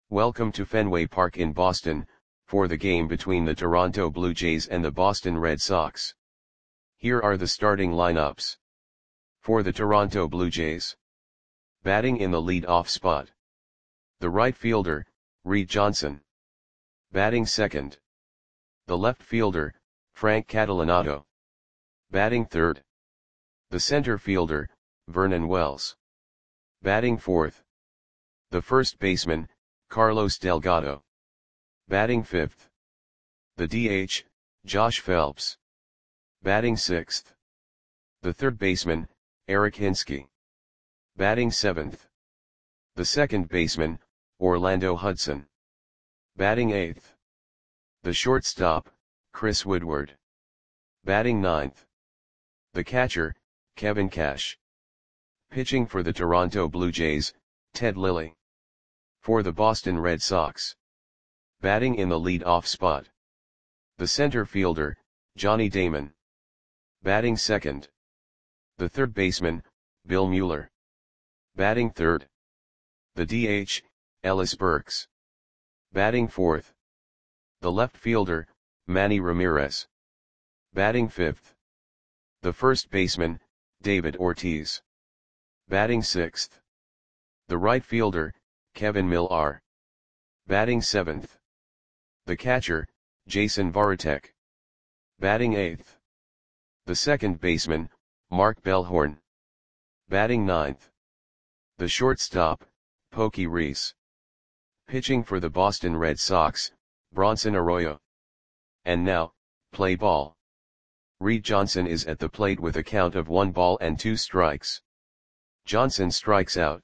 Welcome to Fenway Park in Boston, for the game between the Toronto Blue Jays and the Boston Red Sox. Here are the starting lineups. For the Toronto Blue Jays. Batting in the lead-off spot. The right fielder, Reed Johnson. Batting second. The left fielder, Frank Catalanotto. Batting third. The center fielder, Vernon Wells. Batting fourth. The first baseman, Carlos Delgado. Batting fifth. The DH, Josh Phelps. Batting sixth. The third baseman, Eric Hinske. Batting seventh. The second baseman, Orlando Hudson. Batting eighth. The shortstop, Chris Woodward. Batting ninth. The catcher, Kevin Cash. Pitching for the Toronto Blue Jays, Ted Lilly. For the Boston Red Sox. Batting in the lead-off spot. The center fielder, Johnny Damon. Batting second. The third baseman, Bill Mueller. Batting third. The DH, Ellis Burks. Batting fourth. The left fielder, Manny Ramirez. Batting fifth. The first baseman, David Ortiz. Batting sixth. The right fielder, Kevin Millar. Batting seventh. The catcher, Jason Varitek. Batting eighth. The second baseman, Mark Bellhorn. Batting ninth. The shortstop, Pokey Reese. Pitching for the Boston Red Sox, Bronson Arroyo. And now, play ball. Reed Johnson is at the plate with a count of 1 ball and 2 strikes. Johnson strikes out.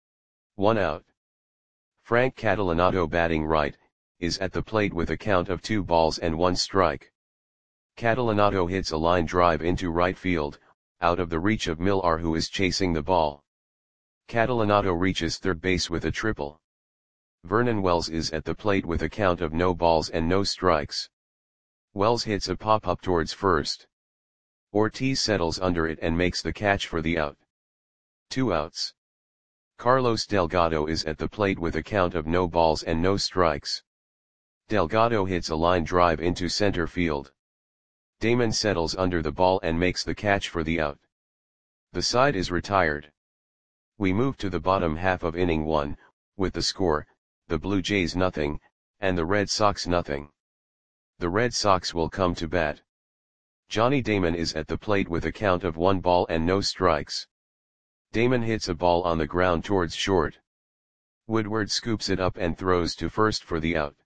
1 out. Frank Catalanotto batting right, is at the plate with a count of 2 balls and 1 strike. Catalanotto hits a line drive into right field, out of the reach of Millar who is chasing the ball. Catalanotto reaches third base with a triple. Vernon Wells is at the plate with a count of no balls and no strikes. Wells hits a pop-up towards first. Ortiz settles under it and makes the catch for the out. 2 outs. Carlos Delgado is at the plate with a count of no balls and no strikes. Delgado hits a line drive into center field. Damon settles under the ball and makes the catch for the out. The side is retired. We move to the bottom half of inning 1, with the score, the Blue Jays 0, and the Red Sox 0. The Red Sox will come to bat. Johnny Damon is at the plate with a count of 1 ball and no strikes. Damon hits a ball on the ground towards short. Woodward scoops it up and throws to first for the out.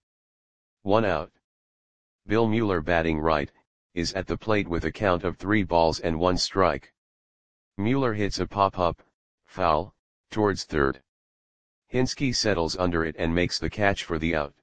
1 out. Bill Mueller batting right, is at the plate with a count of 3 balls and 1 strike. Mueller hits a pop-up, foul, towards third. Hinske settles under it and makes the catch for the out.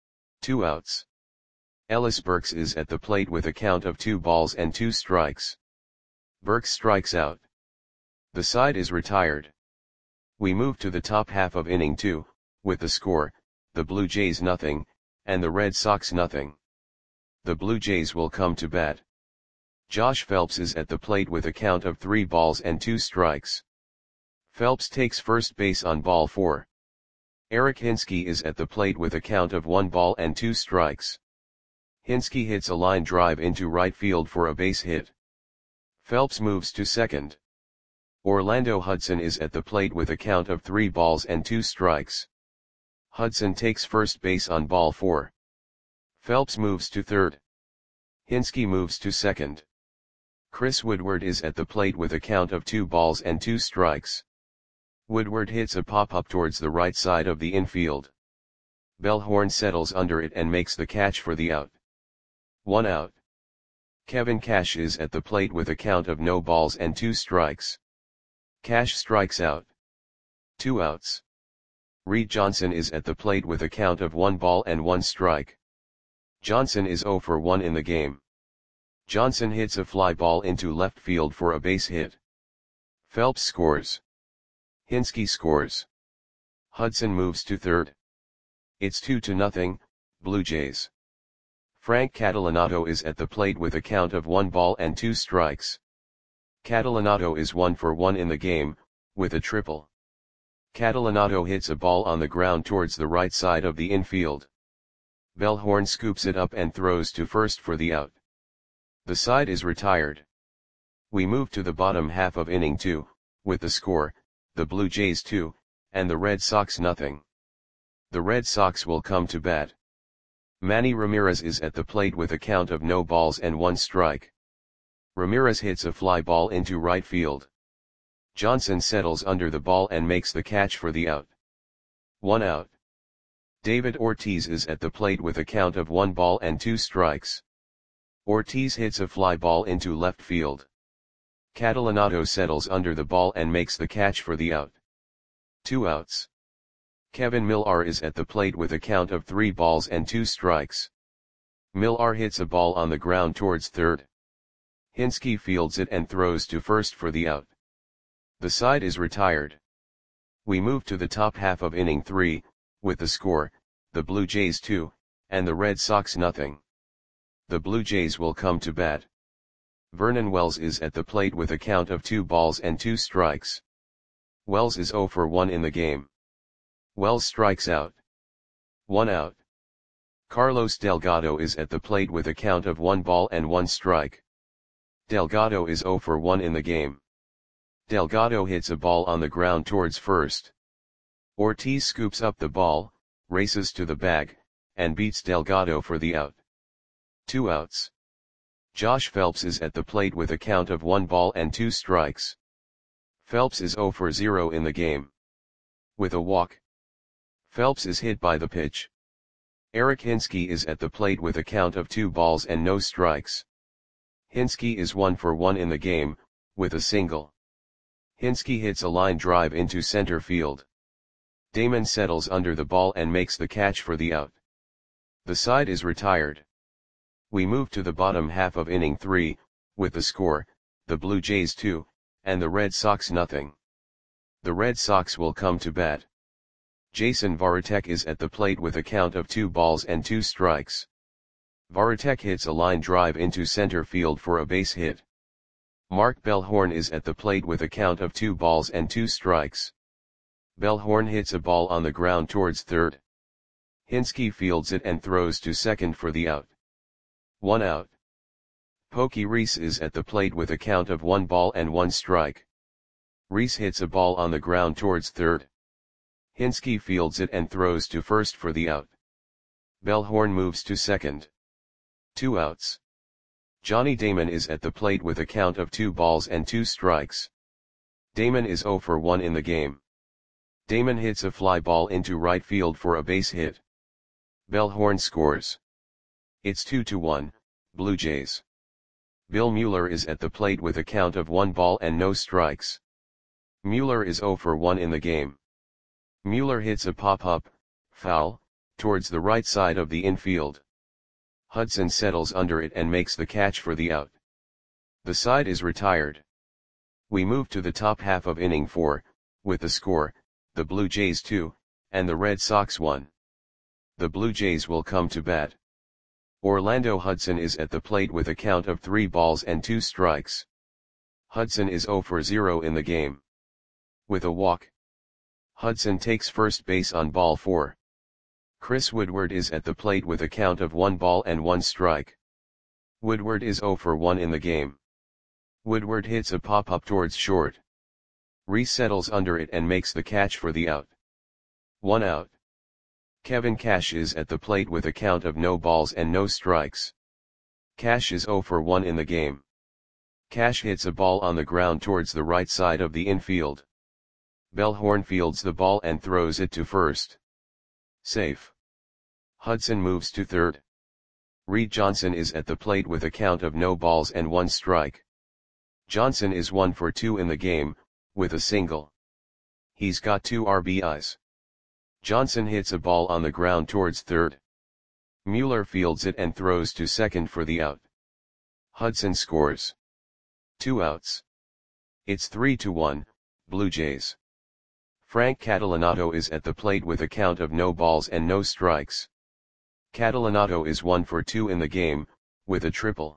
2 outs. Ellis Burks is at the plate with a count of 2 balls and 2 strikes. Burks strikes out. The side is retired. We move to the top half of inning 2, with the score, the Blue Jays 0, and the Red Sox 0. The Blue Jays will come to bat. Josh Phelps is at the plate with a count of 3 balls and 2 strikes. Phelps takes first base on ball 4. Eric Hinske is at the plate with a count of 1 ball and 2 strikes. Hinske hits a line drive into right field for a base hit. Phelps moves to second. Orlando Hudson is at the plate with a count of 3 balls and 2 strikes. Hudson takes first base on ball 4. Phelps moves to third. Hinske moves to second. Chris Woodward is at the plate with a count of 2 balls and 2 strikes. Woodward hits a pop-up towards the right side of the infield. Bellhorn settles under it and makes the catch for the out. 1 out. Kevin Cash is at the plate with a count of no balls and 2 strikes. Cash strikes out. 2 outs. Reed Johnson is at the plate with a count of 1 ball and 1 strike. Johnson is 0 for 1 in the game. Johnson hits a fly ball into left field for a base hit. Phelps scores. Hinske scores. Hudson moves to third. It's 2-0, Blue Jays. Frank Catalanotto is at the plate with a count of 1 ball and 2 strikes. Catalanotto is 1 for 1 in the game, with a triple. Catalanato hits a ball on the ground towards the right side of the infield. Bellhorn scoops it up and throws to first for the out. The side is retired. We move to the bottom half of inning 2, with the score, the Blue Jays 2, and the Red Sox nothing. The Red Sox will come to bat. Manny Ramirez is at the plate with a count of no balls and 1 strike. Ramirez hits a fly ball into right field. Johnson settles under the ball and makes the catch for the out. 1 out. David Ortiz is at the plate with a count of 1 ball and 2 strikes. Ortiz hits a fly ball into left field. Catalanato settles under the ball and makes the catch for the out. 2 outs. Kevin Millar is at the plate with a count of 3 balls and 2 strikes. Millar hits a ball on the ground towards third. Hinske fields it and throws to first for the out. The side is retired. We move to the top half of inning 3, with the score, the Blue Jays 2, and the Red Sox nothing. The Blue Jays will come to bat. Vernon Wells is at the plate with a count of 2 balls and 2 strikes. Wells is 0 for 1 in the game. Wells strikes out. 1 out. Carlos Delgado is at the plate with a count of 1 ball and 1 strike. Delgado is 0 for 1 in the game. Delgado hits a ball on the ground towards first. Ortiz scoops up the ball, races to the bag, and beats Delgado for the out. 2 outs. Josh Phelps is at the plate with a count of 1 ball and 2 strikes. Phelps is 0 for 0 in the game. With a walk. Phelps is hit by the pitch. Eric Hinske is at the plate with a count of 2 balls and no strikes. Hinske is 1 for 1 in the game, with a single. Hinske hits a line drive into center field. Damon settles under the ball and makes the catch for the out. The side is retired. We move to the bottom half of inning 3, with the score, the Blue Jays 2, and the Red Sox nothing. The Red Sox will come to bat. Jason Varitek is at the plate with a count of 2 balls and 2 strikes. Varitek hits a line drive into center field for a base hit. Mark Bellhorn is at the plate with a count of 2 balls and 2 strikes. Bellhorn hits a ball on the ground towards third. Hinske fields it and throws to second for the out. 1 out. Pokey Reese is at the plate with a count of 1 ball and 1 strike. Reese hits a ball on the ground towards third. Hinske fields it and throws to first for the out. Bellhorn moves to second. 2 outs. Johnny Damon is at the plate with a count of 2 balls and 2 strikes. Damon is 0 for 1 in the game. Damon hits a fly ball into right field for a base hit. Bellhorn scores. It's 2-1, Blue Jays. Bill Mueller is at the plate with a count of 1 ball and no strikes. Mueller is 0 for 1 in the game. Mueller hits a pop-up, foul, towards the right side of the infield. Hudson settles under it and makes the catch for the out. The side is retired. We move to the top half of inning 4, with the score, the Blue Jays 2, and the Red Sox 1. The Blue Jays will come to bat. Orlando Hudson is at the plate with a count of 3 balls and 2 strikes. Hudson is 0 for 0 in the game. With a walk. Hudson takes first base on ball 4. Chris Woodward is at the plate with a count of 1 ball and 1 strike. Woodward is 0 for 1 in the game. Woodward hits a pop-up towards short. Reese settles under it and makes the catch for the out. 1 out. Kevin Cash is at the plate with a count of no balls and no strikes. Cash is 0 for 1 in the game. Cash hits a ball on the ground towards the right side of the infield. Bellhorn fields the ball and throws it to first. Safe. Hudson moves to third. Reed Johnson is at the plate with a count of no balls and 1 strike. Johnson is 1 for 2 in the game, with a single. He's got 2 RBIs. Johnson hits a ball on the ground towards third. Mueller fields it and throws to second for the out. Hudson scores. 2 outs. It's 3-1, Blue Jays. Frank Catalanato is at the plate with a count of no balls and no strikes. Catalanato is 1 for 2 in the game, with a triple.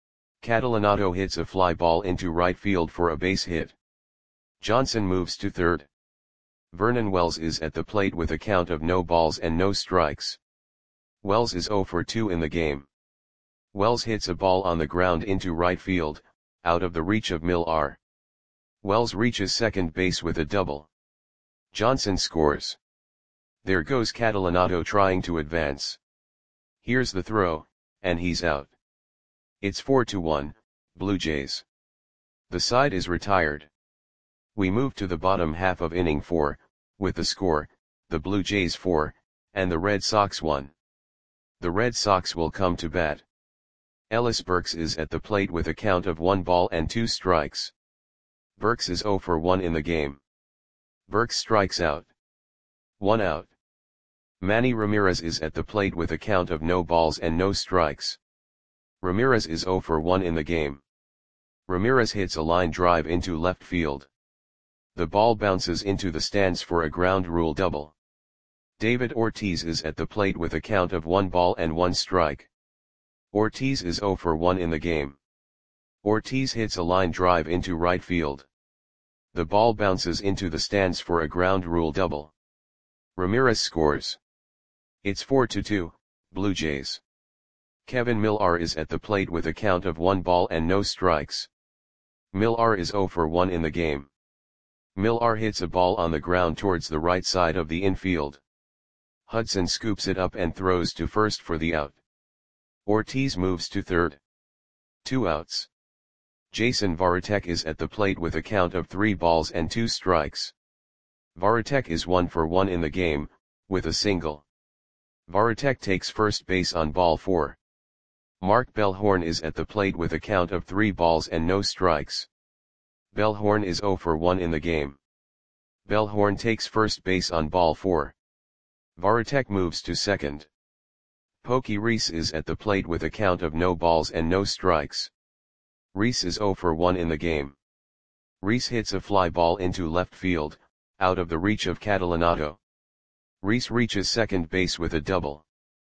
Catalanato hits a fly ball into right field for a base hit. Johnson moves to third. Vernon Wells is at the plate with a count of no balls and no strikes. Wells is 0 for 2 in the game. Wells hits a ball on the ground into right field, out of the reach of Millar. Wells reaches second base with a double. Johnson scores. There goes Catalanotto trying to advance. Here's the throw, and he's out. It's 4-1, Blue Jays. The side is retired. We move to the bottom half of inning 4, with the score, the Blue Jays 4, and the Red Sox 1. The Red Sox will come to bat. Ellis Burks is at the plate with a count of 1 ball and 2 strikes. Burks is 0 for 1 in the game. Burks strikes out. 1 out. Manny Ramirez is at the plate with a count of no balls and no strikes. Ramirez is 0 for 1 in the game. Ramirez hits a line drive into left field. The ball bounces into the stands for a ground rule double. David Ortiz is at the plate with a count of 1 ball and 1 strike. Ortiz is 0 for 1 in the game. Ortiz hits a line drive into right field. The ball bounces into the stands for a ground rule double. Ramirez scores. It's 4-2, Blue Jays. Kevin Millar is at the plate with a count of 1 ball and no strikes. Millar is 0 for 1 in the game. Millar hits a ball on the ground towards the right side of the infield. Hudson scoops it up and throws to first for the out. Ortiz moves to third. 2 outs. Jason Varitek is at the plate with a count of 3 balls and 2 strikes. Varitek is 1 for 1 in the game, with a single. Varitek takes first base on ball 4. Mark Bellhorn is at the plate with a count of 3 balls and no strikes. Bellhorn is 0 for 1 in the game. Bellhorn takes first base on ball 4. Varitek moves to second. Pokey Reese is at the plate with a count of no balls and no strikes. Reese is 0 for 1 in the game. Reese hits a fly ball into left field, out of the reach of Catalanotto. Reese reaches second base with a double.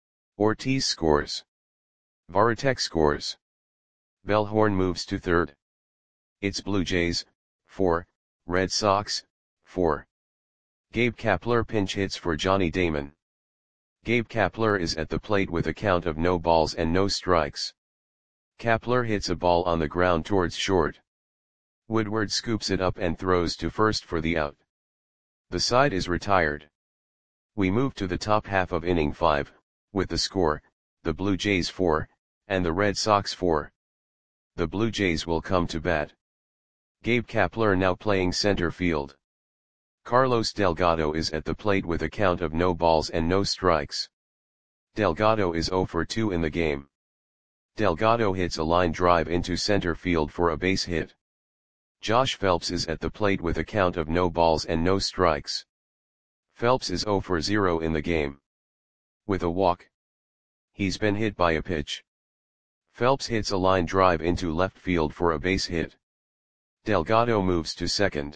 Ortiz scores. Varitek scores. Bellhorn moves to third. It's Blue Jays, 4, Red Sox, 4. Gabe Kapler pinch hits for Johnny Damon. Gabe Kapler is at the plate with a count of no balls and no strikes. Kapler hits a ball on the ground towards short. Woodward scoops it up and throws to first for the out. The side is retired. We move to the top half of inning 5, with the score, the Blue Jays 4, and the Red Sox 4. The Blue Jays will come to bat. Gabe Kapler now playing center field. Carlos Delgado is at the plate with a count of no balls and no strikes. Delgado is 0 for 2 in the game. Delgado hits a line drive into center field for a base hit. Josh Phelps is at the plate with a count of no balls and no strikes. Phelps is 0 for 0 in the game. With a walk. He's been hit by a pitch. Phelps hits a line drive into left field for a base hit. Delgado moves to second.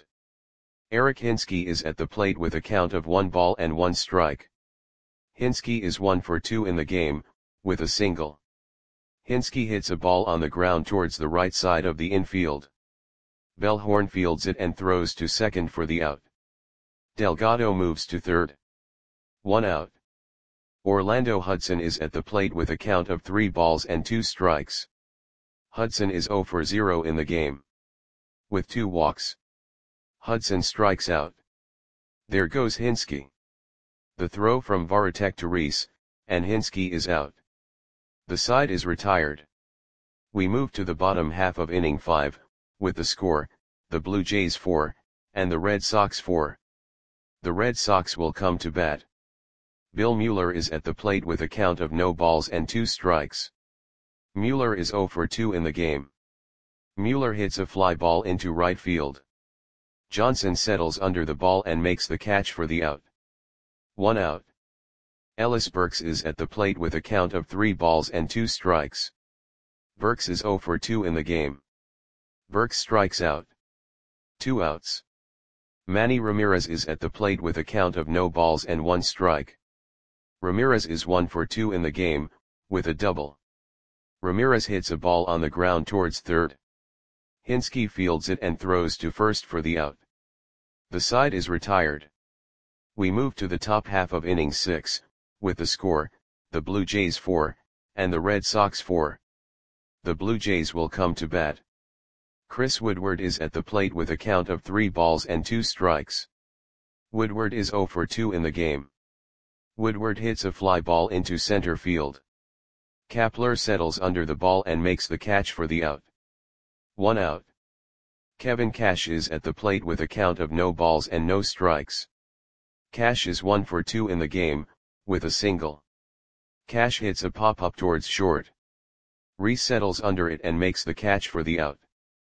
Eric Hinske is at the plate with a count of 1 ball and 1 strike. Hinske is 1 for 2 in the game, with a single. Hinske hits a ball on the ground towards the right side of the infield. Bellhorn fields it and throws to second for the out. Delgado moves to third. 1 out. Orlando Hudson is at the plate with a count of 3 balls and 2 strikes. Hudson is 0 for 0 in the game. With 2 walks. Hudson strikes out. There goes Hinske. The throw from Varitek to Reese, and Hinske is out. The side is retired. We move to the bottom half of inning 5, with the score, the Blue Jays 4, and the Red Sox 4. The Red Sox will come to bat. Bill Mueller is at the plate with a count of no balls and 2 strikes. Mueller is 0 for 2 in the game. Mueller hits a fly ball into right field. Johnson settles under the ball and makes the catch for the out. 1 out. Ellis Burks is at the plate with a count of 3 balls and 2 strikes. Burks is 0 for 2 in the game. Burks strikes out. 2 outs. Manny Ramirez is at the plate with a count of no balls and 1 strike. Ramirez is 1 for 2 in the game, with a double. Ramirez hits a ball on the ground towards third. Hinske fields it and throws to first for the out. The side is retired. We move to the top half of inning 6, with the score, the Blue Jays 4, and the Red Sox 4. The Blue Jays will come to bat. Chris Woodward is at the plate with a count of 3 balls and 2 strikes. Woodward is 0 for 2 in the game. Woodward hits a fly ball into center field. Kapler settles under the ball and makes the catch for the out. 1 out. Kevin Cash is at the plate with a count of no balls and no strikes. Cash is 1 for 2 in the game, with a single. Cash hits a pop-up towards short. Reese settles under it and makes the catch for the out.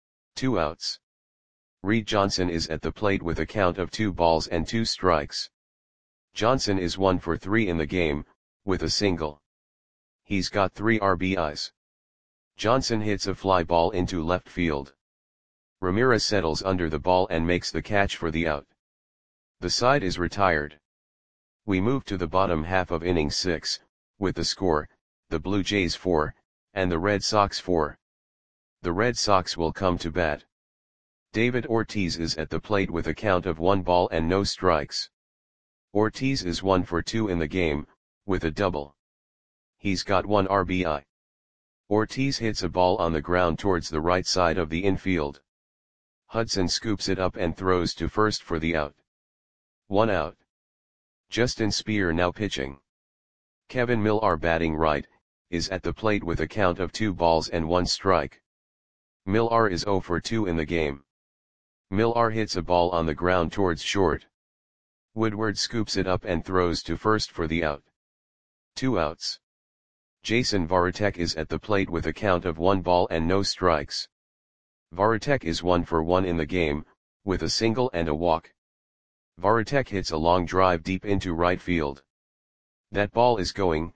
2 outs. Reed Johnson is at the plate with a count of 2 balls and 2 strikes. Johnson is 1 for 3 in the game, with a single. He's got 3 RBIs. Johnson hits a fly ball into left field. Ramirez settles under the ball and makes the catch for the out. The side is retired. We move to the bottom half of inning 6, with the score, the Blue Jays 4, and the Red Sox 4. The Red Sox will come to bat. David Ortiz is at the plate with a count of 1 ball and no strikes. Ortiz is 1 for 2 in the game, with a double. He's got 1 RBI. Ortiz hits a ball on the ground towards the right side of the infield. Hudson scoops it up and throws to first for the out. 1 out. Justin Speer now pitching. Kevin Millar batting right, is at the plate with a count of 2 balls and 1 strike. Millar is 0 for 2 in the game. Millar hits a ball on the ground towards short. Woodward scoops it up and throws to first for the out. 2 outs. Jason Varitek is at the plate with a count of 1 ball and no strikes. Varitek is 1 for 1 in the game, with a single and a walk. Varitek hits a long drive deep into right field. That ball is gone.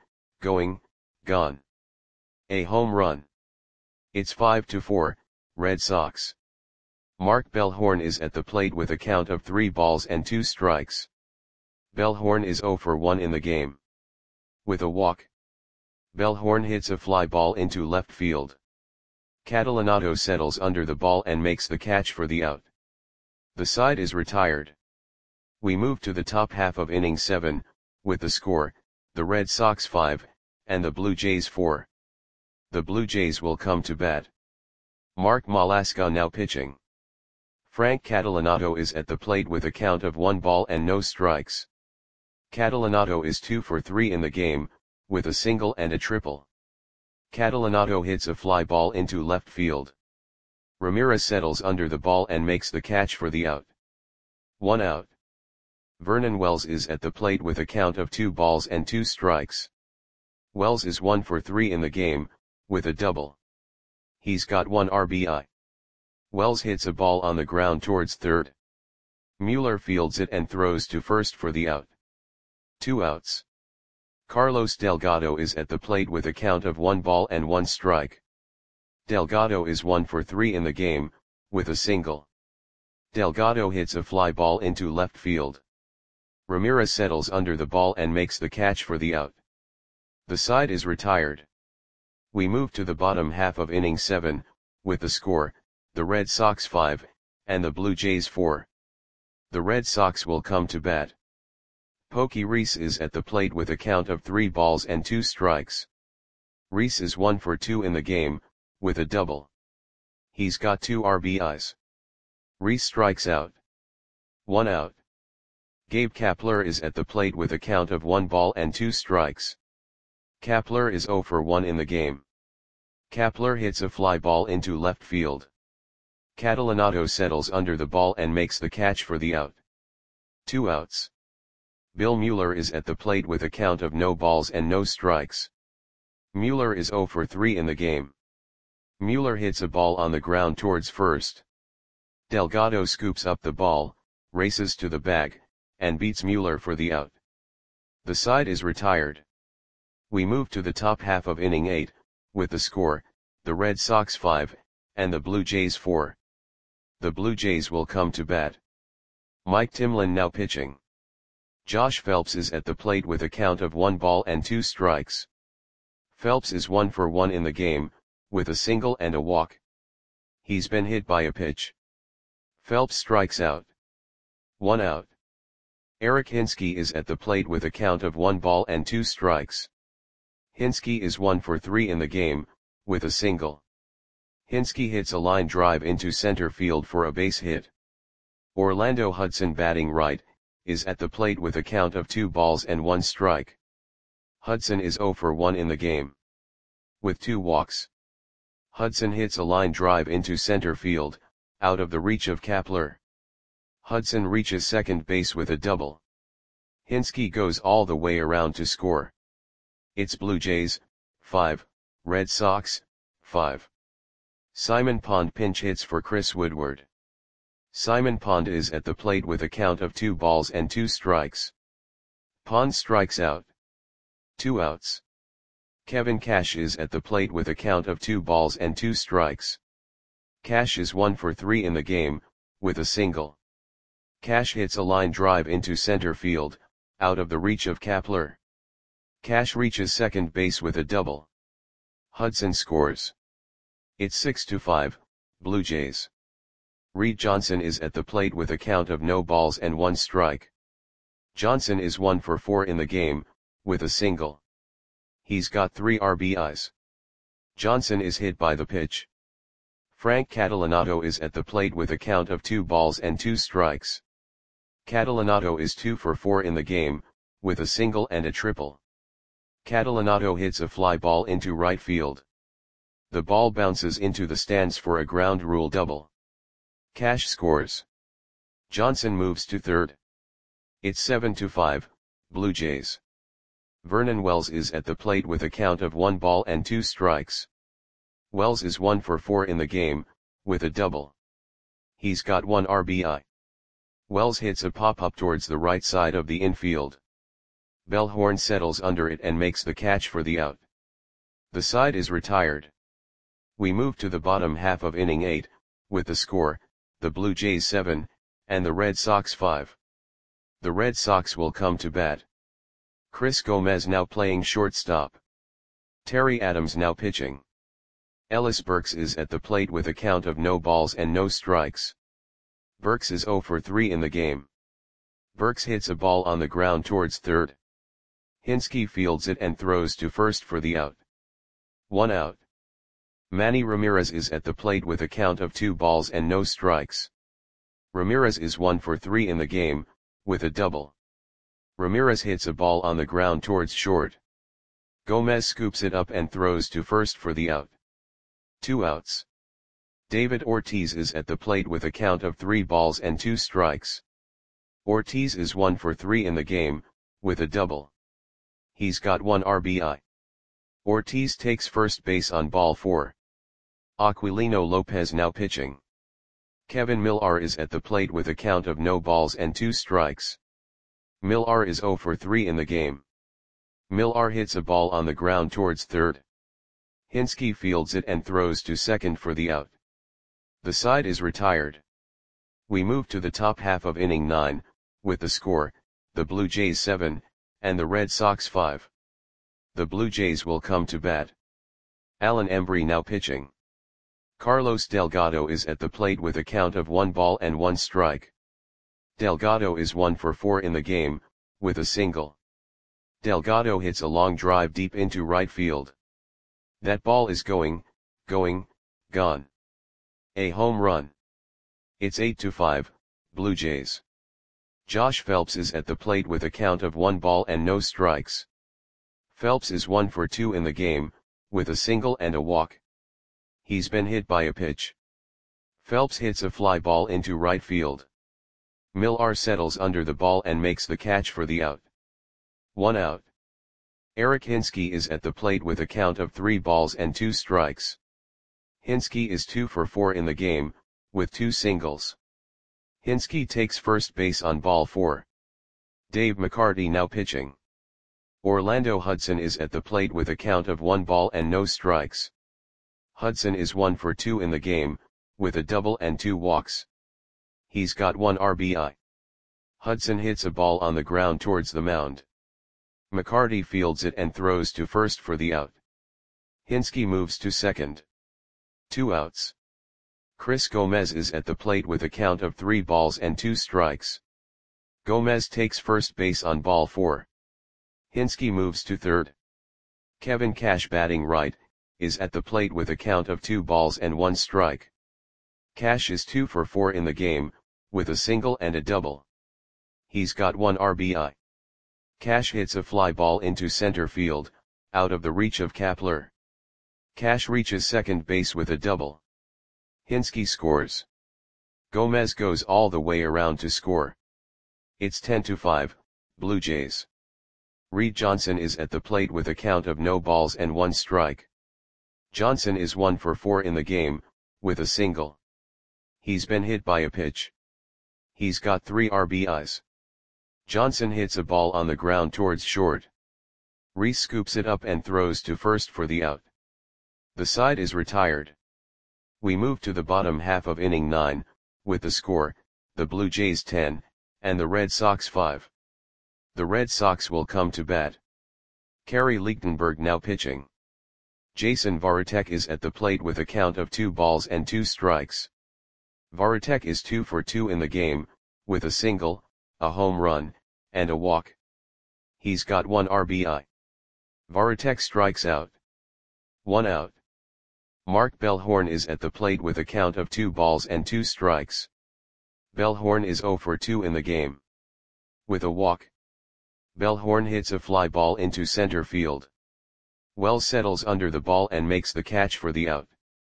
A home run. It's 5-4, Red Sox. Mark Bellhorn is at the plate with a count of 3 balls and 2 strikes. Bellhorn is 0 for 1 in the game. With a walk. Bellhorn hits a fly ball into left field. Catalanato settles under the ball and makes the catch for the out. The side is retired. We move to the top half of inning 7, with the score, the Red Sox 5, and the Blue Jays 4. The Blue Jays will come to bat. Mark Malaska now pitching. Frank Catalanato is at the plate with a count of 1 ball and no strikes. Catalanato is 2 for 3 in the game, with a single and a triple. Catalanato hits a fly ball into left field. Ramirez settles under the ball and makes the catch for the out. 1 out. Vernon Wells is at the plate with a count of 2 balls and 2 strikes. Wells is 1 for 3 in the game, with a double. He's got 1 RBI. Wells hits a ball on the ground towards third. Mueller fields it and throws to first for the out. 2 outs. Carlos Delgado is at the plate with a count of 1 ball and 1 strike. Delgado is 1 for 3 in the game, with a single. Delgado hits a fly ball into left field. Ramirez settles under the ball and makes the catch for the out. The side is retired. We move to the bottom half of inning 7, with the score, the Red Sox 5, and the Blue Jays 4. The Red Sox will come to bat. Pokey Reese is at the plate with a count of 3 balls and 2 strikes. Reese is 1 for 2 in the game, with a double. He's got 2 RBIs. Reese strikes out. 1 out. Gabe Kapler is at the plate with a count of 1 ball and 2 strikes. Kapler is 0 for 1 in the game. Kapler hits a fly ball into left field. Catalanato settles under the ball and makes the catch for the out. 2 outs. Bill Mueller is at the plate with a count of no balls and no strikes. Mueller is 0 for 3 in the game. Mueller hits a ball on the ground towards first. Delgado scoops up the ball, races to the bag, and beats Mueller for the out. The side is retired. We move to the top half of inning 8, with the score, the Red Sox 5, and the Blue Jays 4. The Blue Jays will come to bat. Mike Timlin now pitching. Josh Phelps is at the plate with a count of 1 ball and 2 strikes. Phelps is 1 for 1 in the game, with a single and a walk. He's been hit by a pitch. Phelps strikes out. 1 out. Eric Hinske is at the plate with a count of 1 ball and 2 strikes. Hinske is 1 for 3 in the game, with a single. Hinske hits a line drive into center field for a base hit. Orlando Hudson, batting right, is at the plate with a count of 2 balls and 1 strike. Hudson is 0 for 1 in the game, with 2 walks. Hudson hits a line drive into center field, out of the reach of Kapler. Hudson reaches second base with a double. Hinske goes all the way around to score. It's Blue Jays, 5, Red Sox, 5. Simon Pond pinch hits for Chris Woodward. Simon Pond is at the plate with a count of 2 balls and 2 strikes. Pond strikes out. 2 outs. Kevin Cash is at the plate with a count of 2 balls and 2 strikes. Cash is 1 for 3 in the game, with a single. Cash hits a line drive into center field, out of the reach of Kapler. Cash reaches second base with a double. Hudson scores. It's 6-5, Blue Jays. Reed Johnson is at the plate with a count of no balls and 1 strike. Johnson is 1 for 4 in the game, with a single. He's got 3 RBIs. Johnson is hit by the pitch. Frank Catalanato is at the plate with a count of 2 balls and 2 strikes. Catalanato is 2 for 4 in the game, with a single and a triple. Catalanato hits a fly ball into right field. The ball bounces into the stands for a ground rule double. Cash scores. Johnson moves to third. It's 7-5, Blue Jays. Vernon Wells is at the plate with a count of 1 ball and 2 strikes. Wells is 1 for 4 in the game, with a double. He's got 1 RBI. Wells hits a pop-up towards the right side of the infield. Bellhorn settles under it and makes the catch for the out. The side is retired. We move to the bottom half of inning 8, with the score, the Blue Jays 7, and the Red Sox 5. The Red Sox will come to bat. Chris Gomez now playing shortstop. Terry Adams now pitching. Ellis Burks is at the plate with a count of no balls and no strikes. Burks is 0 for 3 in the game. Burks hits a ball on the ground towards third. Hinske fields it and throws to first for the out. 1 out. Manny Ramirez is at the plate with a count of 2 balls and no strikes. Ramirez is 1 for 3 in the game, with a double. Ramirez hits a ball on the ground towards short. Gomez scoops it up and throws to first for the out. 2 outs. David Ortiz is at the plate with a count of 3 balls and 2 strikes. Ortiz is 1 for 3 in the game, with a double. He's got 1 RBI. Ortiz takes first base on ball 4. Aquilino Lopez now pitching. Kevin Millar is at the plate with a count of no balls and 2 strikes. Millar is 0 for 3 in the game. Millar hits a ball on the ground towards third. Hinske fields it and throws to second for the out. The side is retired. We move to the top half of inning 9, with the score, the Blue Jays 7, and the Red Sox 5. The Blue Jays will come to bat. Alan Embry now pitching. Carlos Delgado is at the plate with a count of 1 ball and 1 strike. Delgado is 1 for 4 in the game, with a single. Delgado hits a long drive deep into right field. That ball is gone. A home run. It's 8-5, Blue Jays. Josh Phelps is at the plate with a count of 1 ball and no strikes. Phelps is 1 for 2 in the game, with a single and a walk. He's been hit by a pitch. Phelps hits a fly ball into right field. Millar settles under the ball and makes the catch for the out. 1 out. Eric Hinske is at the plate with a count of 3 balls and 2 strikes. Hinske is 2 for 4 in the game, with 2 singles. Hinske takes first base on ball 4. Dave McCarty now pitching. Orlando Hudson is at the plate with a count of 1 ball and no strikes. Hudson is 1 for 2 in the game, with a double and 2 walks. He's got 1 RBI. Hudson hits a ball on the ground towards the mound. McCarty fields it and throws to first for the out. Hinske moves to second. 2 outs. Chris Gomez is at the plate with a count of 3 balls and 2 strikes. Gomez takes first base on ball 4. Hinske moves to third. Kevin Cash batting right, is at the plate with a count of 2 balls and 1 strike. Cash is 2 for 4 in the game, with a single and a double. He's got 1 RBI. Cash hits a fly ball into center field, out of the reach of Kapler. Cash reaches second base with a double. Hinske scores. Gomez goes all the way around to score. It's 10-5, Blue Jays. Reed Johnson is at the plate with a count of no balls and 1 strike. Johnson is 1 for 4 in the game, with a single. He's been hit by a pitch. He's got 3 RBIs. Johnson hits a ball on the ground towards short. Reese scoops it up and throws to first for the out. The side is retired. We move to the bottom half of inning 9, with the score, the Blue Jays 10, and the Red Sox 5. The Red Sox will come to bat. Kerry Lichtenberg now pitching. Jason Varitek is at the plate with a count of 2 balls and 2 strikes. Varitek is 2 for 2 in the game, with a single, a home run, and a walk. He's got 1 RBI. Varitek strikes out. 1 out. Mark Bellhorn is at the plate with a count of 2 balls and 2 strikes. Bellhorn is 0 for 2 in the game. With a walk. Bellhorn hits a fly ball into center field. Wells settles under the ball and makes the catch for the out.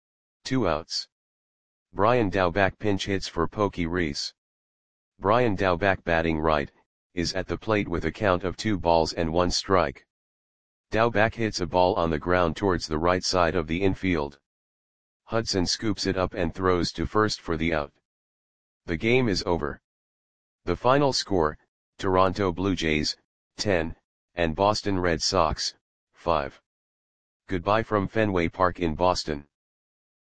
2 outs. Brian Daubach pinch hits for Pokey Reese. Brian Daubach batting right, is at the plate with a count of 2 balls and 1 strike. Daubach hits a ball on the ground towards the right side of the infield. Hudson scoops it up and throws to first for the out. The game is over. The final score, Toronto Blue Jays, 10, and Boston Red Sox, 5. Goodbye from Fenway Park in Boston.